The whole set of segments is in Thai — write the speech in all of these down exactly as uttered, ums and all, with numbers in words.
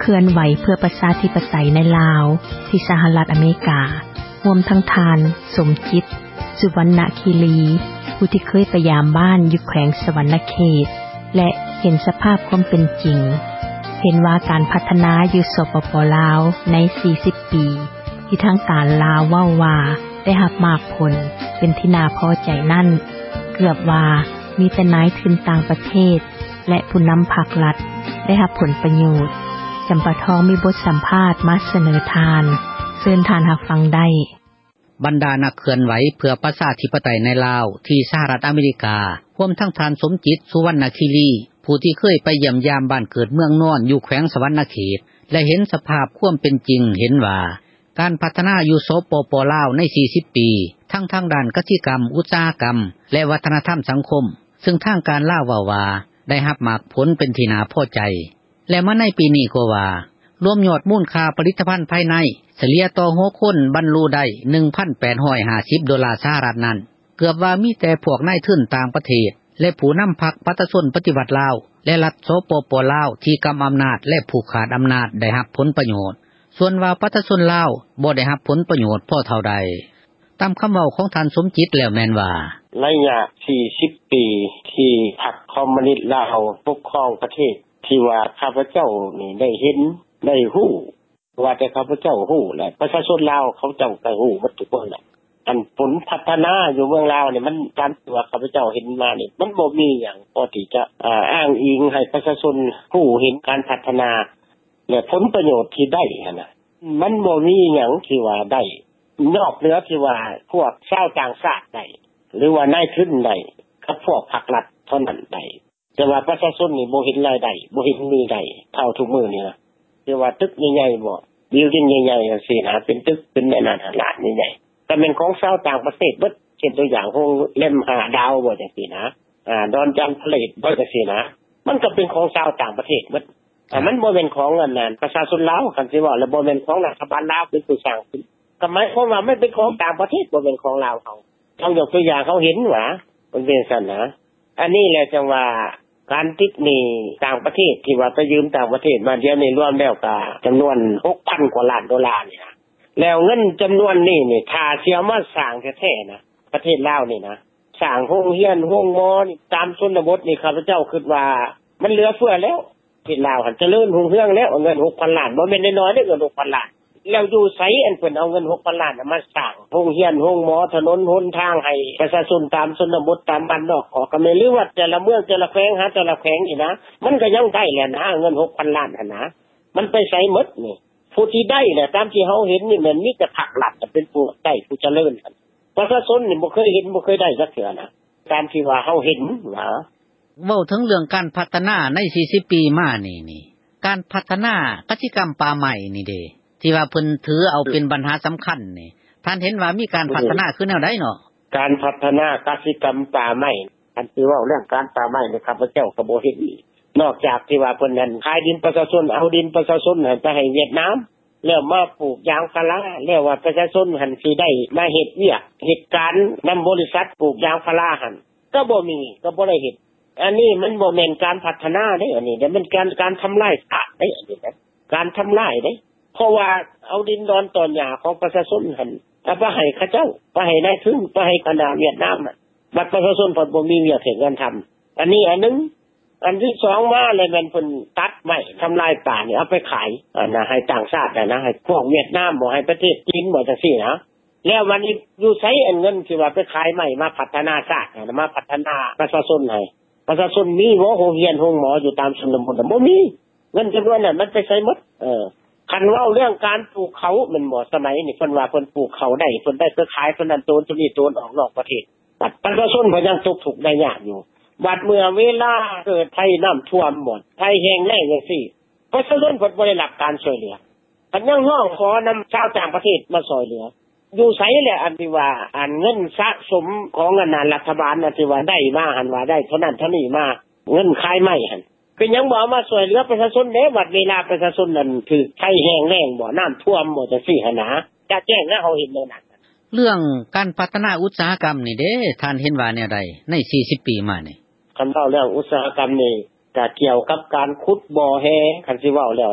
เคลื่อนไหวเพื่อประชาธิปไตยในลาวที่สหรัฐอเมริการวมทั้งทานสมจิตสุวรรณคีรีผู้ที่เคยไปยามบ้านอยู่แขวงสวรรณเขตและเห็นสภาพความเป็นจริงเห็นว่าการพัฒนาอยู่สปป.ลาวในสี่สิบปีที่ทางการลาวเว้าว่าได้รับมากผลเป็นที่น่าพอใจนั่นเกือบว่ามีแต่นายทุนต่างประเทศและผู้นำภาครัฐได้รับผลประโยชน์จำปาทองมีบทสัมภาษณ์มาเสนอทานเชิญทานรับฟังได้บรรดานักเคลื่อนไหวเพื่อประชาธิปไตยในลาวที่สหรัฐอเมริการวมทั้งทานสมจิตสุวรรณคีรีผู้ที่เคยไปเยี่ยมยามบ้านเกิดเมืองนอนอยู่แขวงสวรรณเขตและเห็นสภาพความเป็นจริงเห็นว่าการพัฒนาอยู่สปป.ลาวในสี่สิบปีทั้งทางด้านกสิกรรมอุตสาหกรรมและวัฒนธรรมสังคมซึ่งทางการลาวว่าว่าได้รับมากผลเป็นที่น่าพอใจและมาในปีนี้ก็ว่ารวมยอดมูลค่าผลิตภัณฑ์ภายในเฉลี่ยต่อหกคนบรรลุได้ หนึ่งพันแปดร้อยห้าสิบ ดอลลาร์สหรัฐนั้นเกือบว่ามีแต่พวกนายทุนต่างประเทศและผู้นำพรรคประชาชนปฏิวัติลาวและรัฐสปป.ลาวที่กำอำนาจและผู้ขาดอำนาจได้รับผลประโยชน์ส่วนว่าประชาชนลาวบ่ได้รับผลประโยชน์พอเท่าใดตามคำเว้าของท่านสมจิตแล้วแม่นว่าระยะสี่สิบปีที่พรรคคอมมิวนิสต์ลาวปกครองประเทศที่ว่าข้าพเจ้านี่ได้เห็นได้ฮู้ว่าแต่ข้าพเจ้าฮู้และประชาชนลาวเขาเจ้าก็ฮู้หมดทุกคนแหละอันผลพัฒนาอยู่เมืองลาวนี่มันตามตัวข้าพเจ้าเห็นมานี่มันบ่มีหยังพอที่จะอ่าอ้างอิงให้ประชาชนฮู้เห็นการพัฒนาและผลประโยชน์ที่ได้หั่นน่ะมันบ่มีหยังที่ว่าได้นอกเหนือที่ว่าพวกชาวต่างชาติได้หรือว่านายทุนได้กับพวกภาครัฐเท่านั้นได้แต่ว่าประชาชนนี่บ่เห็นรายได้บ่เห็นมีได้เท่าทุกมื้อนี่ล่ะที่ว่าตึกใหญ่ๆบ่บิลดิ้งใหญ่ๆจังซี่นะเป็นตึกเป็นแม่นาล้านใหญ่ๆแต่เป็นของชาวต่างประเทศเบิดเช่นตัวอย่างโรงแรมห้าดาวบ่จังซี่นะอ่าดอนจันทร์ผลิตบ่จังซี่นะมันก็เป็นของชาวต่างประเทศเบิดแต่มันบ่แม่นของอันนั้นประชาชนลาวคันสิว่าแล้วบ่แม่นของรัฐบาลลาวเป็นผู้สร้างขึ้นก็หมายความว่าไม่เป็นของต่างประเทศบ่เป็นของลาวเขาเอายกตัวอย่างเขาเห็นว่ามันเป็นซั่นนะอันนี้แหละจังว่าการติดหนี้ต่างประเทศที่ว่าไปยืมต่างประเทศมาเดี๋ยวนี้รวมแล้วก็จำนวน หกพัน กว่าล้านดอลลาร์นี่นะแล้วเงินจำนวนนี้นี่ถ้าสิเอามาสร้างแท้ๆนะประเทศลาวนี่นะสร้างโรงเรียนโรงหมอนี่ตามชนบทนี่ข้าพเจ้าคิดว่ามันเหลือเฟือแล้วประเทศลาวหั่นเจริญรุ่งเรืองแล้วเงิน หกพัน ล้านบ่แม่นน้อยๆเด้อเงิน หกพัน ล้านแล้วอยู่ไสอันเพิ่นเอาเงิน หกพัน ล้านมาสร้างโรงเรียนโรงหมอถนนหนทางให้ประชาชนตามชนบทตามบ้านนอกออกก็ไม่รู้ว่าแต่ละเมืองแต่ละแขวงหาแต่ละแขวงนี่นะมันก็ยังได้แหละนะเงิน หกพัน ล้านหั่นนะมันไปไสหมดนี่ผู้ที่ได้น่ะตามที่เฮาเห็นนี่มันมีแต่ภาครัฐเป็นผู้ได้ผู้เจริญกันประชาชนนี่บ่เคยเห็นบ่เคยได้สักเทื่อนะตามที่ว่าเฮาเห็นว่าเว้าถึงเรื่องการพัฒนาในสี่สิบปีมานี่นี่การพัฒนากสิกรรมป่าไม้นี่เด้ที่ว่าเพิ่นถือเอาเป็นปัญหาสำคัญนี่ท่านเห็นว่ามีการพัฒนาคือแนวใดเนาะการพัฒนากสิกรรมป่าไม้อันที่ว่าเรื่องการป่าไม้นี่ข้าพเจ้าก็บ่เห็นนอกจากที่ว่าเพิ่นนั้นขายดินประชาชนเอาดินประชาชนให้ไปให้เวียดนามแล้วมาปลูกยางพาราแล้วว่าประชาชนหั่นสิได้มาเฮ็ดเวียกเฮ็ดการนำบริษัทปลูกยางพาราหั่นก็บ่มีก็บ่ได้เฮ็ดอันนี้มันบ่แม่นการพัฒนาเด้อันนี้แต่มันการการทำลายป่าเด้อันนี้นะการทำลายเด้เพราะว่าเอาดินดอนตอนหญ้าของประชาชนหั่นเอาไปให้เขาเจ้าไปให้นายทุนไปให้คณะเวียดนามน่ะบัดประชาชนเพิ่นบ่มีเวียกเฮ็ดงานทำอันนี้อันนึงอันที่สองมาเลยมันเพิ่นตัดไม้ทำลายป่านี่เอาไปขายอ่านะให้ต่างชาตินะให้พวกเวียดนามบ่ให้ประเทศจีนบ่จังซี่นะแล้ววันนี้อยู่ไสอันเงินที่ว่าไปขายไม้มาพัฒนาชาติมาพัฒนาประชาชนให้ประชาชนมีบ่โรงเรียนโรงหมออยู่ตามชนบทบ่มีเงินจำนวนนั้นมันไปไสหมดเออคันเว้าเรื่องการปลูกเขามันบ่สมัยนี่เพิ่นว่าเพิ่นปลูกเขาได้เพิ่นได้ไปขายเพิ่นนั่นโตนตัวนี้โตนออกนอกประเทศบัดประชาชนเพิ่นยังตกทุกข์ได้ยากอยู่บัดเมื่อเวลาเกิดภัยน้ำท่วมหมดภัยแห้งแล้งจังซี่ประชาชนเพิ่นบ่ได้รับการช่วยเหลือเพิ่นยังร้องขอนำชาวต่างประเทศมาช่วยเหลืออยู่ไสแหละอันที่ว่าอันเงินสะสมของอันนั้นรัฐบาลน่ะที่ว่าได้มาหั่นว่าได้เท่านั้นเท่านี้มาเงินขายไม้หั่นเป็นหยังบ่เอามาช่วยเหลือประชาชนเด้บัดเวลาประชาชนนั้นถูกภัยแห้งแล้งบ่น้ำท่วมบ่จังซี่หั่นนะจะแจ้งนะเฮาเห็นแล้วนั่นเรื่องการพัฒนาอุตสาหกรรมนี่เด้ท่านเห็นว่าแนวใดในสี่สิบปีมานี่คันเว้าเรื่องอุตสาหกรรมนี่ก็เกี่ยวกับการขุดบ่อแฮคันสิเว้าแล้วนะ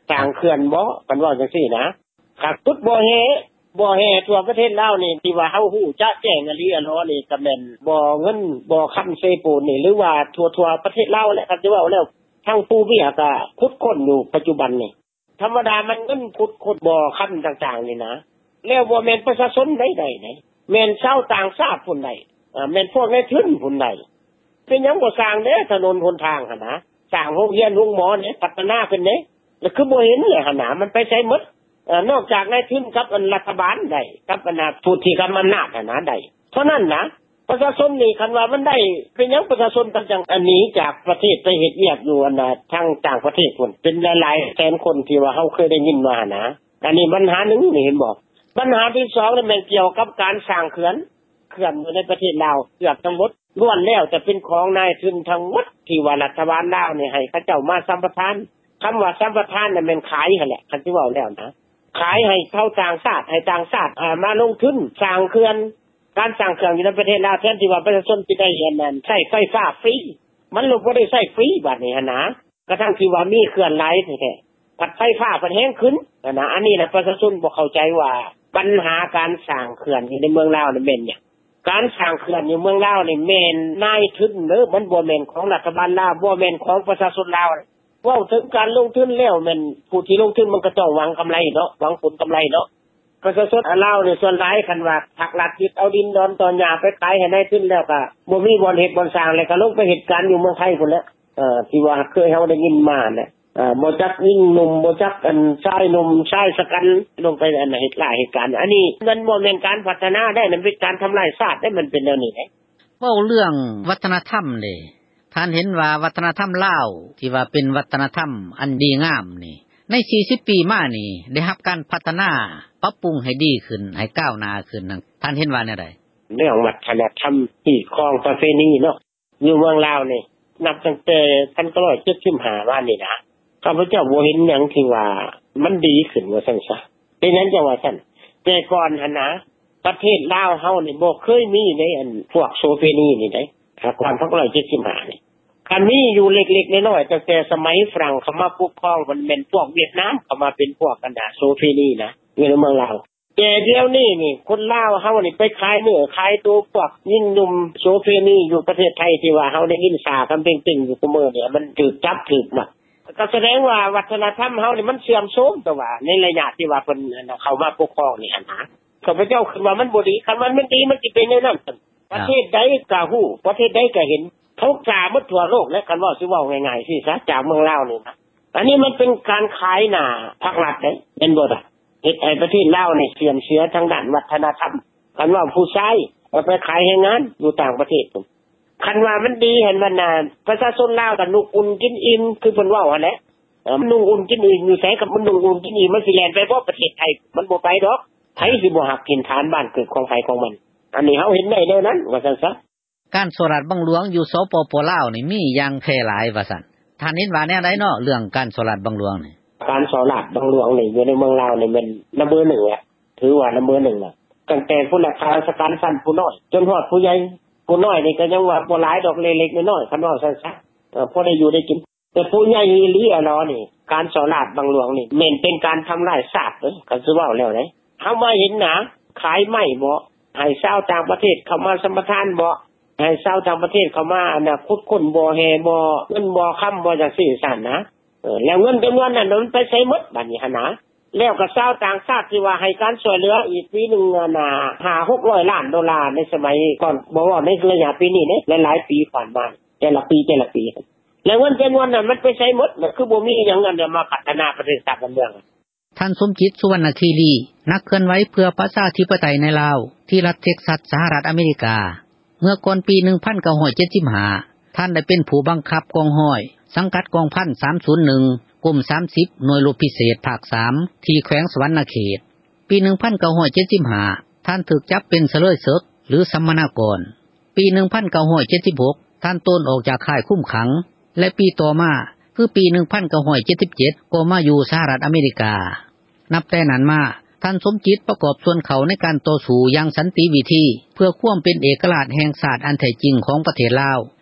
สร้างเขื่อนบ่กันว่าจังซี่นะคักตุดบ่แฮบ่แฮทั่วประเทศลาวนี่ที่ว่าเฮาฮู้จะแจ้งอลีอะล้อนี่ก็แม่นบ่เงินบ่ค้ำเซปูนนี่หรือว่าทั่วๆประเทศลาวแหละครับสิเว้าแล้วทั้งผู้มีก็ขุดค้นอยู่ปัจจุบันนี่ธรรมดามันเงินขุดขุดบ่ค้ำต่างๆนี่นะแล้วบ่แม่นประชาชนใดๆนี่แม่นชาวต่างชาติผู้ใดอ่าแม่นพวกในทุนผู้ใดเป็นหยังบ่สร้างเด้ถนนหนทางหั่นนะสร้างโรงเรียนโรงหมอนี่พัฒนาขึ้นเด้แล้วคือบ่เห็นเลยหั่นน่ะมันไปไสหมดเอ่อนอกจากในทุนกับอันรัฐบาลได้กับอันน่ะผู้ที่กำอำนาจหั่นนะได้เท่านั้นนะประชาชนนี่คันว่ามันได้เป็นหยังประชาชนต่างจังอันนี้จากประเทศไปเฮ็ดเวียกอยู่อันน่ะทางต่างประเทศพุ่นเป็นหลายๆแสนคนที่ว่าเฮาเคยได้ยินมานะอันนี้ปัญหาหนึ่งนี่เห็นบ่ปัญหาที่สองนี่มันเกี่ยวกับการสร้างเขื่อนเขื่อนอยู่ในประเทศลาวเกือบทั้งหมดล้วนแล้วจะเป็นของนายทุนทั้งหมดที่ว่ารัฐบาลลาวนี่ให้เขาเจ้ามาสัมปทานคำว่าสัมปทานน่ะแม่นขายหั่นแหละคันสิเว้าแล้วนะขายให้ชาวต่างชาติให้ต่างชาติอ่ามาลงทุนสร้างเขื่อนการสร้างเขื่อนอยู่ในประเทศลาวแทนที่ว่าประชาชนสิได้เห็นนั่นใช้ไฟฟ้าฟรีมันลงบ่ได้ใช้ฟรีบัดนี้หั่นนะกระทั่งที่ว่ามีเขื่อนหลายแท้ๆปัดไฟฟ้ามันแฮงขึ้นนะอันนี้แหละประชาชนบ่เข้าใจว่าปัญหาการสร้างเขื่อนในเมืองลาวนี่แม่นหยังการสร้างเขื่อนในเมืองลาวนี่แม่นนายทุนเด้อมันบ่แม่นของรัฐบาลลาวบ่แม่นของประชาชนลาวเว้าถึงการลงทุนแล้วแม่นผู้ที่ลงทุนมันก็ต้องหวังกำไรเนาะหวังผลกำไรเนาะประชาชนลาวนี่ส่วนหลายคันว่าภาครัฐยึดเอาดินดอนตอนหญ้าไปขายให้นายทุนแล้วก็บ่มีบ่อนเฮ็ดบ่อนสร้างแล้วก็ลงไปเฮ็ดการอยู่เมืองไทยพุ่นแหละเอ่อที่ว่าเคยเฮาได้ยินมาน่ะอ่าบ่จักยิงหนุ่มบ่จักอันชายหนุ่มชายสกันลงไปอันเฮ็ดหลายเหตุการณ์อันนี้มันบ่แม่นการพัฒนาได้มันเป็นการทำลายชาติได้มันเป็นแนวนี้แหละเว้าเรื่องวัฒนธรรมเด้ท่านเห็นว่าวัฒนธรรมลาวที่ว่าเป็นวัฒนธรรมอันดีงามนี่ในสี่สิบปีมานี่ได้รับการพัฒนาปรับปรุงให้ดีขึ้นให้ก้าวหน้าขึ้นนั่นท่านเห็นว่าแนวใดเรื่องวัฒนธรรมที่ครองประเพณีเนาะอยู่เมืองลาวนี่นับตั้งแต่หนึ่งพันเก้าร้อยเจ็ดสิบห้ามานี่นะข้าพเจ้าบ่เห็นหยังที่ว่ามันดีขึ้นว่าซั่นซะเป็นนั้นจังว่าซั่นแต่ก่อนหั่นนะประเทศลาวเฮานี่บ่เคยมีในอันพวกโสเภณีนี่ได้ก่อนหนึ่งพันเก้าร้อยเจ็ดสิบห้านี่คันนี้อยู่เล็กๆน้อยๆตั้งแต่สมัยฝรั่งเข้ามาปกครองมันแม่นพวกเวียดนามเข้ามาเป็นพวกกันดาโสเภณีนะอยู่ในเมืองลาวแต่เดี๋ยวนี้นี่คนลาวเฮานี่ไปขายเนื้อขายตัวพวกยิ่งหนุ่มโสเภณีอยู่ประเทศไทยที่ว่าเฮาได้ยินสากันเป่งๆอยู่ซุมื้อเนี่ยมันถูกจับถูกมัดก็แสดงว่าวัฒนธรรมเฮานี่มันเสื่อมโทรมแต่ว่าในระยะที่ว่าเพิ่นเข้ามาปกครองนี่หั่นนะข้าพเจ้าคิดว่ามันบ่ดีคันมันมันดีมันสิเป็นแนวนั้นประเทศใดก็ฮู้ประเทศใดก็เห็นเขากล้าหมดทั่วโลกและคันว่าสิเว้าง่ายๆสิซะจากเมืองลาวนี่นะอันนี้มันเป็นการขายหน้าภาครัฐเด้เป็นบ่ล่ะเฮ็ดให้ประเทศลาวนี่เสื่อมเสียทางด้านวัฒนธรรมคันว่าผู้ชายเอาไปขายให้งานอยู่ต่างประเทศพุ่นคันว่ามันดีเห็นว่าน่ะประชาชนลาวก็นุ่งอุ่นกินอิ่มคือเพิ่นเว้าหั่นแหละเอ่อนุ่งอุ่นกินอิ่มอยู่ไสกับมันนุ่งอุ่นกินอิ่มมันสิแล่นไปบ่ประเทศไทยมันบ่ไปดอกไผสิบ่ฮักกินฐานบ้านเกิดของไผของมันอันนี้เฮาเห็นได้แนวนั้นว่าซั่นซะการสวดบังหลวงอยู่สปปลาวนี่มีอย่างแพร่หลายว่าซั่นท่านเห็นว่าแนวใดเนาะเรื่องการสวดบังหลวงนี่การสวดบังหลวงนี่อยู่ในเมืองลาวนี่มันนัมเบอร์หนึ่งแหละถือว่านัมเบอร์หนึ่งน่ะตั้งแต่ผู้ราชการสการสั้นผู้น้อยจนฮอดผู้ใหญ่ผู้น้อยนี่ก็ยังว่าบ่หลายดอกเล็กๆน้อยๆคันว่าซั่นซะเอ่อพอได้อยู่ได้กินแต่ผู้ใหญ่อีหลีอะเนาะนี่การสวดบังหลวงนี่แม่นเป็นการทำลายชาติเด้อก็สิเว้าแล้วเด้เฮามาเห็นนะขายไม้บ่ให้ชาวต่างประเทศเข้ามาสัมปทานบ่ให้ชาวต่างประเทศเข้ามาอันน่ะขุดค้นบ่แฮบ่เงินบ่ค้ำบ่จังซี่ซั่นนะเออแล้วเงินจำนวนนั้นมันไปใช้หมดบัดนี้หั่นนะแล้วก็ชาวต่างชาติที่ว่าให้การช่วยเหลืออีกปีนึงน่ะห้าหกร้อยล้านดอลลาร์ในสมัยก่อนบ่ว่าในระยะปีนี้เด้หลายๆปีผ่านมาแต่ละปีแต่ละปีแล้วเงินจำนวนนั้นมันไปใช้หมดมันคือบ่มีอีหยังอันเดียวมาพัฒนาประเทศชาติบ้านเมืองท่านสมจิตสุวรรณคีรีนักเคลื่อนไหวเพื่อประชาธิปไตยในลาวที่รัฐเท็กซัสสหรัฐอเมริกาเมื่อก่อนปีหนึ่งพันเก้าร้อยเจ็ดสิบห้าท่านได้เป็นผู้บังคับกองร้อยสังกัดกองพันสามศูนย์หนึ่งกรมสามสิบหน่วยรบพิเศษภาคสามที่แขวงสวรรณเขตปีหนึ่งพันเก้าร้อยเจ็ดสิบห้าท่านถูกจับเป็นเสลยศึกหรือสัมมนากรปีหนึ่งพันเก้าร้อยเจ็ดสิบหกท่านต้นออกจากค่ายคุมขังและปีต่อมาคือปีหนึ่งพันเก้าร้อยเจ็ดสิบเจ็ดก็มาอยู่สหรัฐอเมริกานับแต่นั้นมาท่านสมจิตประกอบส่วนเขาในการต่อสู้อย่างสันติวิธีเพื่อความเป็นเอกราชแห่งชาติอันแท้จริงของประเทศลาว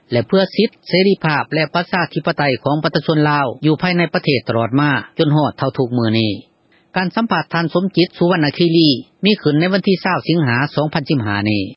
และเพื่อสิทธิเสรีภาพและประชาธิปไตยของประชาชนลาวอยู่ภายในประเทศตลอดมาจนฮอดเท่าทุกมื้อนี้การสัมภาษณ์ท่านสมจิตสุวรรณคีรีมีขึ้นในวันที่ยี่สิบสิงหาคมสองพันสิบห้านี้